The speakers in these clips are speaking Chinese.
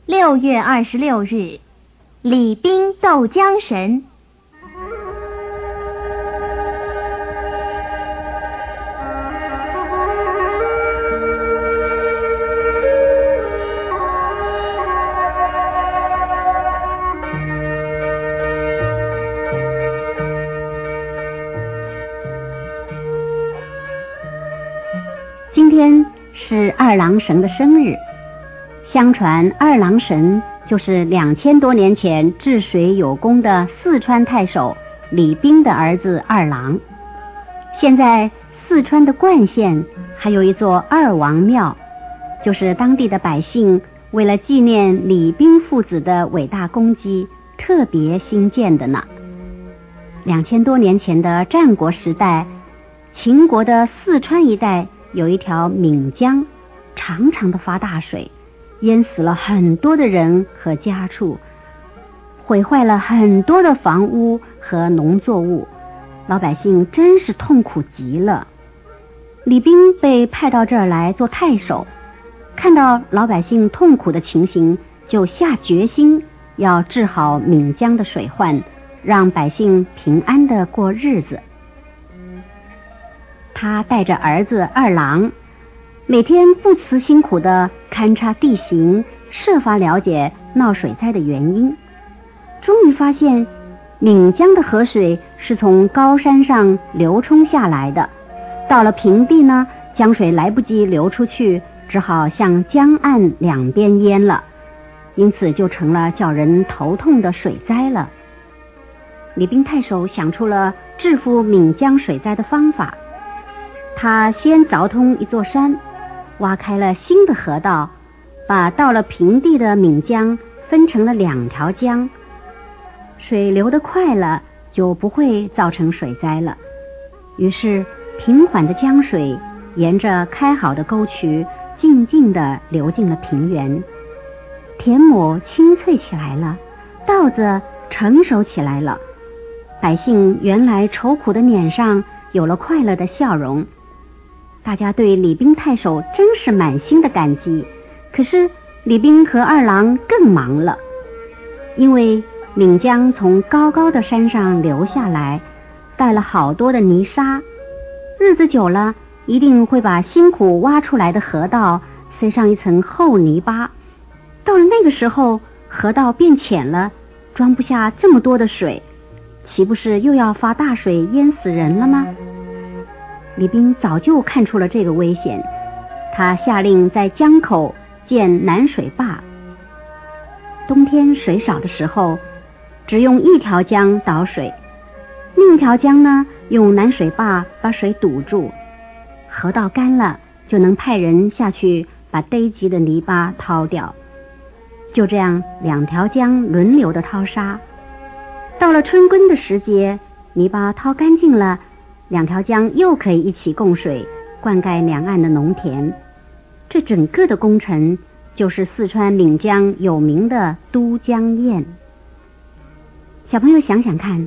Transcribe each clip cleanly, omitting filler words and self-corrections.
6月26日，李冰斗江神。 今天是二郎神的生日。相传二郎神就是2000多年前治水有功的四川太守李冰的儿子二郎。现在四川的冠县还有一座二王庙，就是当地的百姓为了纪念李冰父子的伟大功绩特别兴建的呢。2000多年前的战国时代，秦国的四川一带有一条岷江，常常的发大水，淹死了很多的人和家畜，毁坏了很多的房屋和农作物，老百姓真是痛苦极了。李冰被派到这儿来做太守，看到老百姓痛苦的情形，就下决心要治好岷江的水患，让百姓平安的过日子。他带着儿子二郎，每天不辞辛苦地勘察地形，设法了解闹水灾的原因。终于发现岷江的河水是从高山上流冲下来的，到了平地呢，江水来不及流出去，只好向江岸两边淹了，因此就成了叫人头痛的水灾了。李冰太守想出了制服岷江水灾的方法。他先凿通一座山，挖开了新的河道，把到了平地的岷江分成了2条江，水流得快了，就不会造成水灾了。于是平缓的江水沿着开好的沟渠静静地流进了平原，田亩青翠起来了，稻子成熟起来了，百姓原来愁苦的脸上有了快乐的笑容。大家对李冰太守真是满心的感激。可是李冰和二郎更忙了，因为岷江从高高的山上流下来，带了好多的泥沙，日子久了一定会把辛苦挖出来的河道塞上一层厚泥巴。到了那个时候，河道变浅了，装不下这么多的水，岂不是又要发大水淹死人了吗？李冰早就看出了这个危险，他下令在江口建南水坝。冬天水少的时候，只用一条江导水，另一条江呢，用南水坝把水堵住，河道干了，就能派人下去把堆积的泥巴掏掉。就这样2条江轮流的掏沙，到了春耕的时节，泥巴掏干净了，2条江又可以一起供水，灌溉两岸的农田。这整个的工程就是四川岷江有名的都江堰。小朋友想想看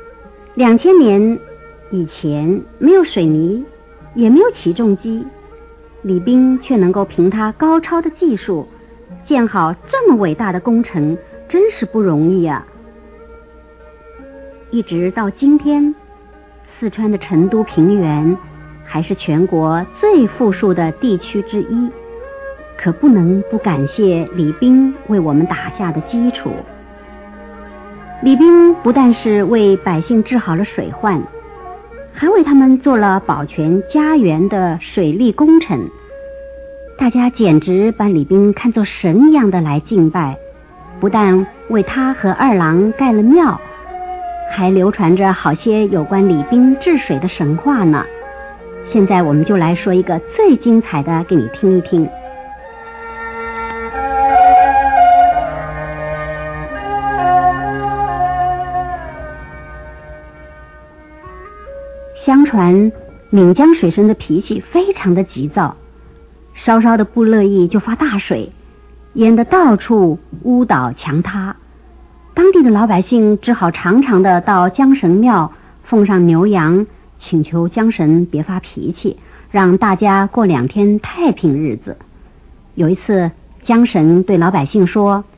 ，2000年以前没有水泥，也没有起重机，李冰却能够凭他高超的技术建好这么伟大的工程，真是不容易啊。一直到今天，四川的成都平原还是全国最富庶的地区之一，可不能不感谢李冰为我们打下的基础。李冰不但是为百姓治好了水患，还为他们做了保全家园的水利工程。大家简直把李冰看作神一样的来敬拜，不但为他和二郎盖了庙，还流传着好些有关李冰治水的神话呢。现在我们就来说一个最精彩的给你听一听。相传岷江水神的脾气非常的急躁，稍稍的不乐意就发大水，淹得到处屋倒墙塌。当地的老百姓只好常常的到江神庙奉上牛羊，请求江神别发脾气，让大家过2天太平日子。有一次，江神对老百姓说：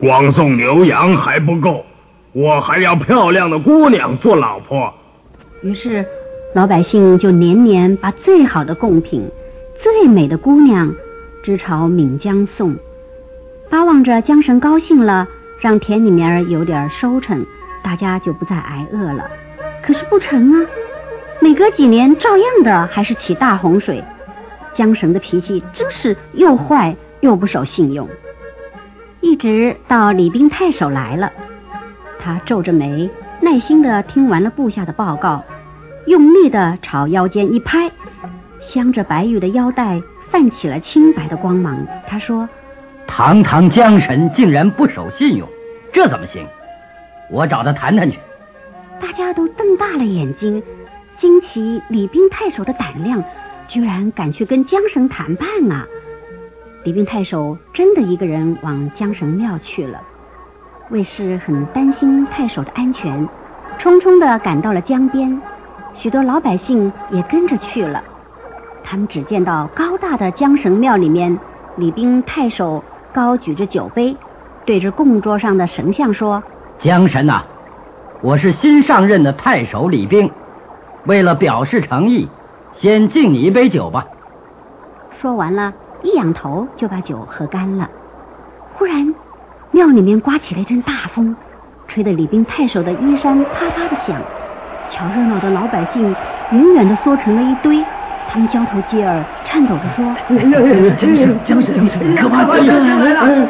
光送牛羊还不够，我还要漂亮的姑娘做老婆。 于是老百姓就年年把最好的贡品、最美的姑娘支朝岷江送，巴望着江神高兴了，让田里面有点收成，大家就不再挨饿了。可是不成啊，每隔几年照样的还是起大洪水。江神的脾气真是又坏又不守信用。一直到礼兵太守来了，他皱着眉，耐心地听完了部下的报告，用力地朝腰间一拍，镶着白玉的腰带泛起了清白的光芒。他说： 堂堂江神竟然不守信用，这怎么行？我找他谈谈去。 大家都瞪大了眼睛，惊奇礼兵太守的胆量，居然敢去跟江神谈判啊！礼兵太守真的一个人往江神庙去了。卫士很担心太守的安全，匆匆地赶到了江边，许多老百姓也跟着去了。他们只见到高大的江神庙里面，礼兵太守高举着酒杯，对着供桌上的神像说： 江神啊，我是新上任的太守礼兵，为了表示诚意，先敬你一杯酒吧。 说完了，一仰头就把酒喝干了。忽然庙里面刮起了一阵大风，吹得礼兵太守的衣衫啪啪的响。瞧热闹的老百姓远远地缩成了一堆，他们交头接耳，颤抖着说： 江神可怕极了！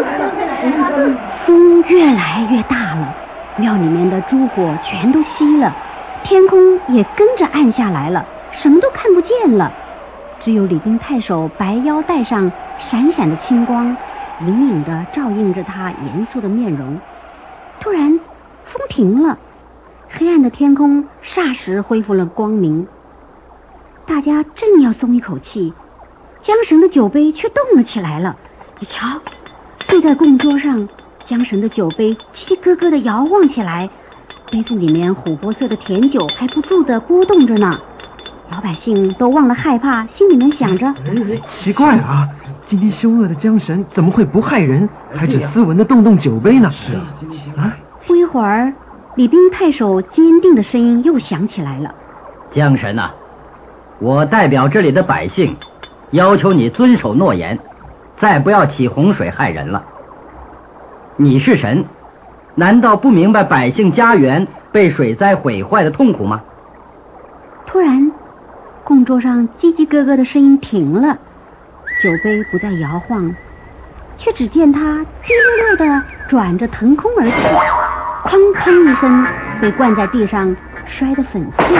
风越来越大了，庙里面的烛火全都熄了，天空也跟着暗下来了，什么都看不见了。只有礼兵太守白腰带上闪闪的青光，隐隐地照映着他严肃的面容。突然风停了，黑暗的天空霎时恢复了光明。大家正要松一口气，江神的酒杯却动了起来了。你瞧，就在供桌上，江神的酒杯叽叽咯咯地摇晃起来，杯子里面琥珀色的甜酒还不住地咕动着呢。老百姓都忘了害怕，心里面想着： 奇怪啊，今天凶恶的江神怎么会不害人，还只斯文地动酒杯呢？是啊。 不一会儿，礼兵太守坚定的声音又响起来了： 江神啊，我代表这里的百姓，要求你遵守诺言，再不要起洪水害人了。你是神，难道不明白百姓家园被水灾毁坏的痛苦吗？ 突然供桌上叽叽咯咯的声音停了，酒杯不再摇晃，却只见它滴溜溜地转着腾空而起，哐哐一声被灌在地上，摔得粉碎。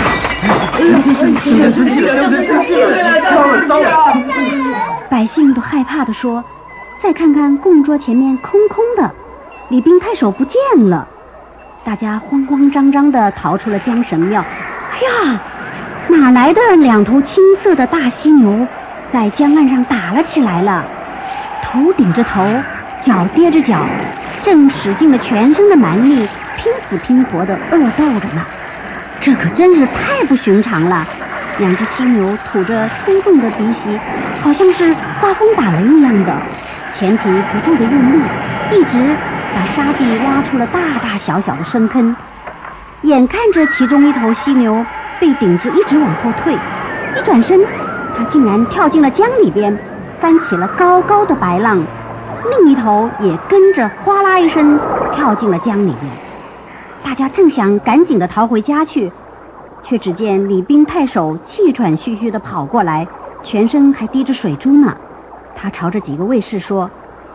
百姓都害怕地说：再看看供桌前面空空的，礼兵太守不见了。大家慌慌张张地逃出了江神庙。哎呀，哪来的两头青色的大犀牛在江岸上打了起来了，头顶着头，脚跌着脚，正使尽了全身的蛮力，拼死拼活的恶斗着呢。这可真是太不寻常了。两只犀牛吐着粗重的鼻息，好像是刮风打雷一样的，前蹄不住的用力，一直把沙地挖出了大大小小的深坑。眼看着其中一头犀牛被顶着一直往后退，一转身，它竟然跳进了江里边，翻起了高高的白浪，另一头也跟着哗啦一声跳进了江里面。大家正想赶紧的逃回家去，却只见礼兵太守气喘吁吁的跑过来，全身还滴着水珠呢。他朝着几个卫士说：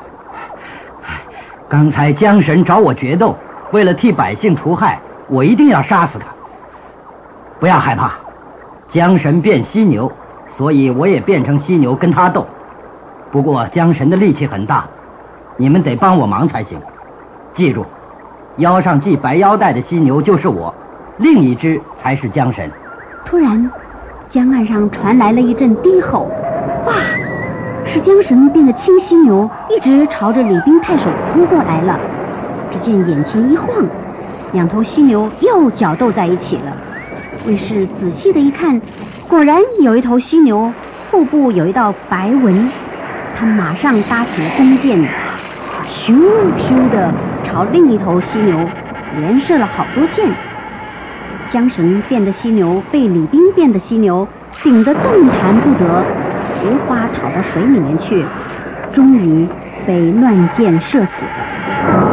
刚才江神找我决斗，为了替百姓除害，我一定要杀死他。不要害怕，江神变犀牛，所以我也变成犀牛跟他斗。不过江神的力气很大，你们得帮我忙才行。记住，腰上系白腰带的犀牛就是我，另一只才是江神。 突然江岸上传来了一阵低吼，哇，是江神变的青犀牛一直朝着礼兵太守扑过来了。只见眼前一晃，两头犀牛又搅斗在一起了。卫士仔细的一看，果然有一头犀牛腹部有一道白纹，他马上搭起了弓箭， 咻咻的朝另一头犀牛连射了好多箭。缰绳变的犀牛被李冰变的犀牛顶得动弹不得，无法逃到水里面去，终于被乱箭射死了。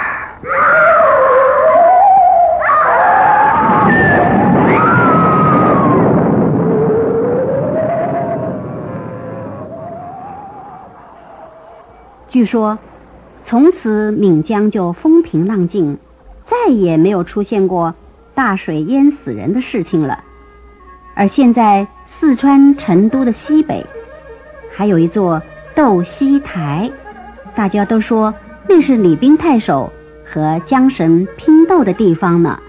据说从此岷江就风平浪静，再也没有出现过大水淹死人的事情了。而现在四川成都的西北还有一座斗西台，大家都说那是李冰太守和缰绳拼斗的地方呢。